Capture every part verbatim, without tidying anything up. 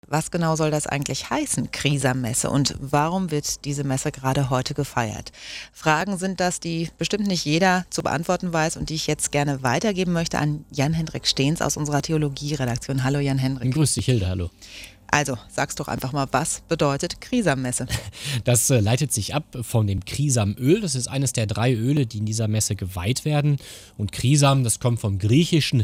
Was genau soll das eigentlich heißen, Krisamesse? Und warum wird diese Messe gerade heute gefeiert? Fragen sind das, die bestimmt nicht jeder zu beantworten weiß und die ich jetzt gerne weitergeben möchte an Jan-Hendrik Steens aus unserer Theologie-Redaktion. Hallo Jan-Hendrik. Grüß dich, Hilde, hallo. Also, sag's doch einfach mal, was bedeutet Krisammesse? Das äh, leitet sich ab von dem Krisamöl. Das ist eines der drei Öle, die in dieser Messe geweiht werden. Und Krisam, das kommt vom griechischen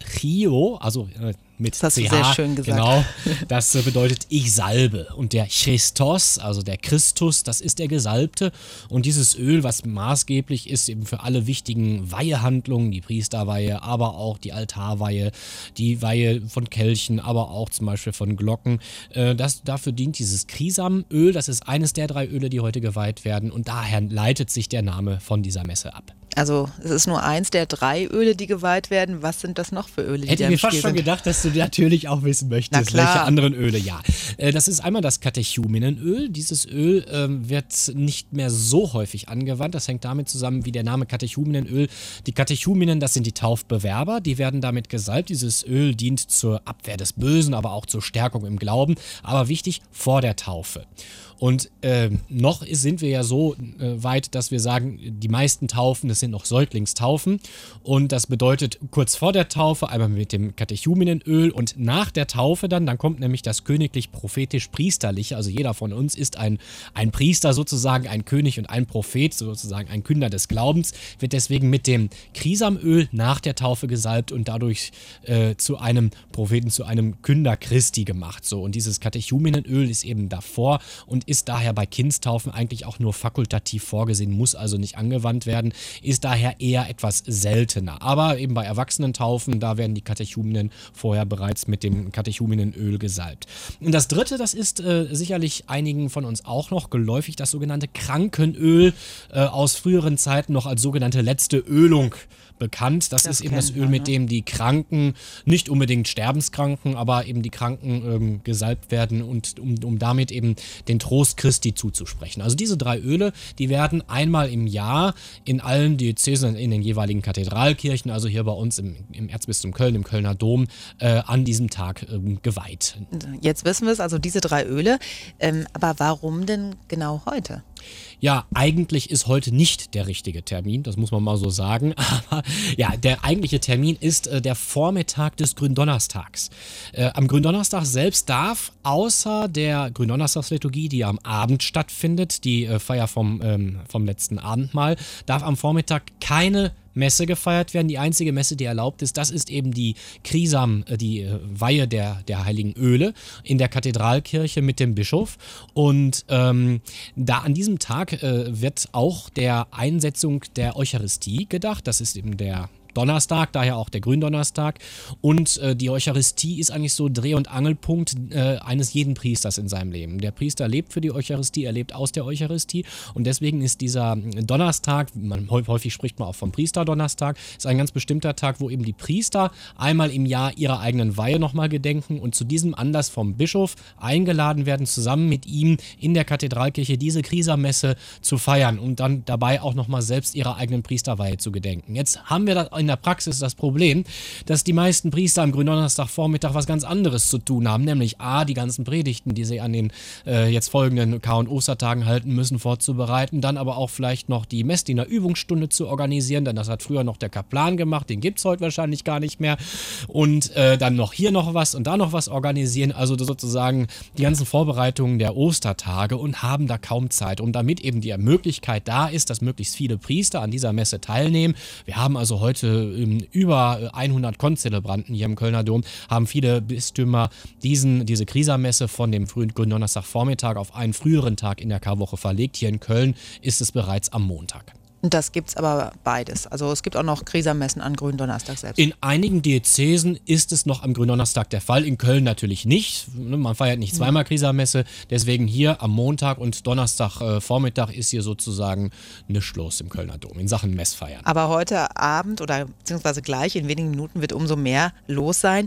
Chio, also äh, mit Das hast C H. du sehr schön gesagt. Genau, das äh, bedeutet ich salbe. Und der Christos, also der Christus, das ist der Gesalbte. Und dieses Öl, was maßgeblich ist eben für alle wichtigen Weihehandlungen, die Priesterweihe, aber auch die Altarweihe, die Weihe von Kelchen, aber auch zum Beispiel von Glocken. Äh, das, dafür dient dieses Krisamöl. Das ist eines der drei Öle, die heute geweiht werden. Und daher leitet sich der Name von dieser Messe ab. Also, es ist nur eins der drei Öle, die geweiht werden. Was sind das noch für Öle, die Hätte da ich im mir fast Spiel schon sind? gedacht, dass du natürlich auch wissen Na möchtest, klar. welche anderen Öle. Ja, Äh, das ist einmal das Katechumenenöl. Dieses Öl ähm, wird nicht mehr so häufig angewandt. Das hängt damit zusammen, wie der Name Katechumenenöl. Die Katechumenen, das sind die Taufbewerber. Die werden damit gesalbt. Dieses Öl dient zur Abwehr des Bösen, aber auch zur Stärkung im Glauben. Aber wichtig, vor der Taufe. Und äh, noch ist, sind wir ja so äh, weit, dass wir sagen, die meisten Taufen, das sind noch Säuglingstaufen. Und das bedeutet, kurz vor der Taufe einmal mit dem Katechumenenöl und nach der Taufe dann, dann kommt nämlich das königlich-prophetisch-priesterliche. Also jeder von uns ist ein, ein Priester sozusagen, ein König und ein Prophet, sozusagen ein Künder des Glaubens, wird deswegen mit dem Krisamöl nach der Taufe gesalbt und dadurch äh, zu einem Propheten, zu einem Künder Christi gemacht. So, und dieses Katechumenenöl ist eben davor und ist daher bei Kindstaufen eigentlich auch nur fakultativ vorgesehen, muss also nicht angewandt werden, ist daher eher etwas seltener. Aber eben bei Erwachsenentaufen, da werden die Katechumenen vorher bereits mit dem Katechumenenöl gesalbt. Und das dritte, das ist äh, sicherlich einigen von uns auch noch geläufig, das sogenannte Krankenöl, äh, aus früheren Zeiten noch als sogenannte letzte Ölung bekannt. Das, Das ist eben das kennt Öl, man, mit ne? dem die Kranken, nicht unbedingt Sterbenskranken, aber eben die Kranken ähm, gesalbt werden und um, um damit eben den Trost Christi zuzusprechen. Also diese drei Öle, die werden einmal im Jahr in allen Diözesen, in den jeweiligen Kathedralkirchen, also hier bei uns im, im Erzbistum Köln, im Kölner Dom, äh, an diesem Tag ähm, geweiht. Jetzt wissen wir es, also diese drei Öle. Ähm, aber warum denn genau heute? Ja, eigentlich ist heute nicht der richtige Termin, das muss man mal so sagen. Aber ja, der eigentliche Termin ist äh, der Vormittag des Gründonnerstags. Äh, am Gründonnerstag selbst darf außer der Gründonnerstagsliturgie, die am Abend stattfindet, die äh, Feier vom, ähm, vom letzten Abendmahl, darf am Vormittag keine Messe gefeiert werden. Die einzige Messe, die erlaubt ist, das ist eben die Krisam, äh, die äh, Weihe der, der heiligen Öle in der Kathedralkirche mit dem Bischof. Und ähm, da an diesem Tag äh, wird auch der Einsetzung der Eucharistie gedacht. Das ist eben der Donnerstag, daher auch der Gründonnerstag. Und äh, die Eucharistie ist eigentlich so Dreh- und Angelpunkt äh, eines jeden Priesters in seinem Leben. Der Priester lebt für die Eucharistie, er lebt aus der Eucharistie. Und deswegen ist dieser Donnerstag, man, häufig spricht man auch vom Priesterdonnerstag, ist ein ganz bestimmter Tag, wo eben die Priester einmal im Jahr ihrer eigenen Weihe nochmal gedenken und zu diesem Anlass vom Bischof eingeladen werden, zusammen mit ihm in der Kathedralkirche diese Krisammesse zu feiern und dann dabei auch nochmal selbst ihrer eigenen Priesterweihe zu gedenken. Jetzt haben wir das in der Praxis das Problem, dass die meisten Priester am Gründonnerstagvormittag was ganz anderes zu tun haben, nämlich a, die ganzen Predigten, die sie an den äh, jetzt folgenden Kar- und Ostertagen halten müssen, vorzubereiten, dann aber auch vielleicht noch die Messdiener Übungsstunde zu organisieren, denn das hat früher noch der Kaplan gemacht, den gibt es heute wahrscheinlich gar nicht mehr, und äh, dann noch hier noch was und da noch was organisieren, also sozusagen die ganzen Vorbereitungen der Ostertage, und haben da kaum Zeit. Und damit eben die Möglichkeit da ist, dass möglichst viele Priester an dieser Messe teilnehmen, wir haben also heute über hundert Konzelebranten hier im Kölner Dom, haben viele Bistümer diesen, diese Krisammesse von dem frühen Gründonnerstagvormittag auf einen früheren Tag in der Karwoche verlegt. Hier in Köln ist es bereits am Montag. Und das gibt es aber beides. Also es gibt auch noch Krisamessen an Gründonnerstag selbst. In einigen Diözesen ist es noch am Gründonnerstag der Fall, in Köln natürlich nicht. Man feiert nicht zweimal Krisamesse, deswegen hier am Montag und Donnerstag äh, Vormittag ist hier sozusagen nichts los im Kölner Dom in Sachen Messfeiern. Aber heute Abend oder beziehungsweise gleich in wenigen Minuten wird umso mehr los sein.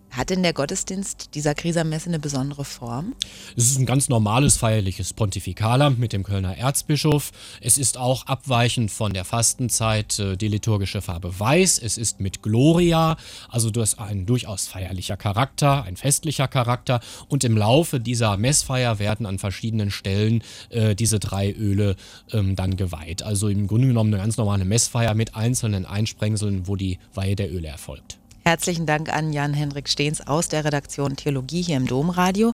Hat denn der Gottesdienst dieser Grieser-Messe eine besondere Form? Es ist ein ganz normales feierliches Pontifikalamt mit dem Kölner Erzbischof. Es ist auch abweichend von der Fastenzeit äh, die liturgische Farbe weiß. Es ist mit Gloria, also das ist ein durchaus feierlicher Charakter, ein festlicher Charakter. Und im Laufe dieser Messfeier werden an verschiedenen Stellen äh, diese drei Öle ähm, dann geweiht. Also im Grunde genommen eine ganz normale Messfeier mit einzelnen Einsprengseln, wo die Weihe der Öle erfolgt. Herzlichen Dank an Jan-Henrik Steens aus der Redaktion Theologie hier im Domradio.